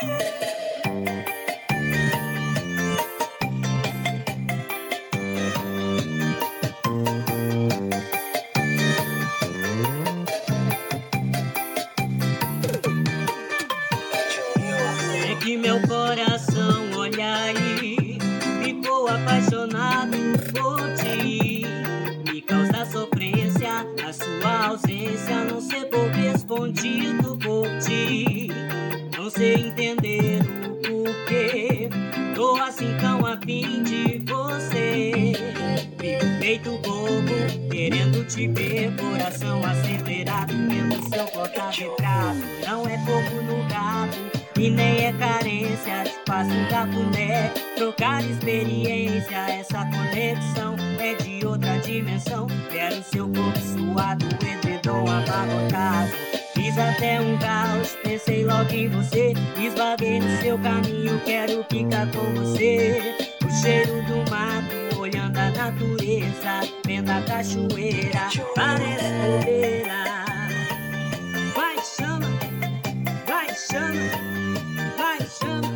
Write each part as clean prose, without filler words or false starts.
É que meu coração, olha aí, ficou apaixonado por ti. Me causa sofrência a sua ausência, não ser correspondido por ti. Não sei entender o porquê, tô assim tão afim de você. Fico feito bobo, querendo te ver, coração acelerado pelo seu porta-retrato. Não é fogo no gato e nem é carência, espaço da boné, trocar experiência. Essa conexão é de outra dimensão. Quero seu corpo suado, edredom abarrotado. Fiz até um caos, pensei logo em você. Esvaguei no seu caminho, quero ficar com você. O cheiro do mato, olhando a natureza, vendo a cachoeira, parece bobeira. Vai, chama, vai, chama. Vai, chama.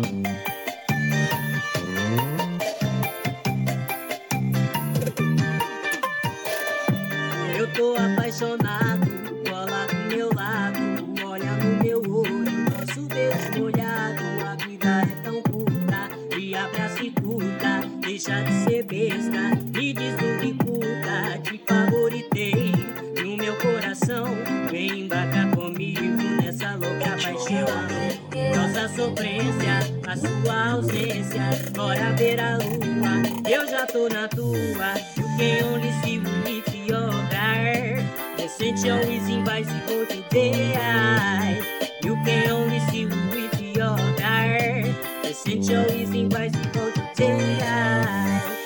Eu tô apaixonado, cola do meu lado, olha no meu olho, nosso beijo molhado. A vida é tão curta, e abraça e curta, deixa de ser besta, me diz do que curta. Te favoritei no meu coração, vem embarcar comigo nessa louca paixão. Nossa sofrência, a sua ausência, bora ver a lua, eu já tô na tua. You can only see with your heart. Essential is invisible to the eyes. You can only see with your heart. Essential is invisible to the eyes.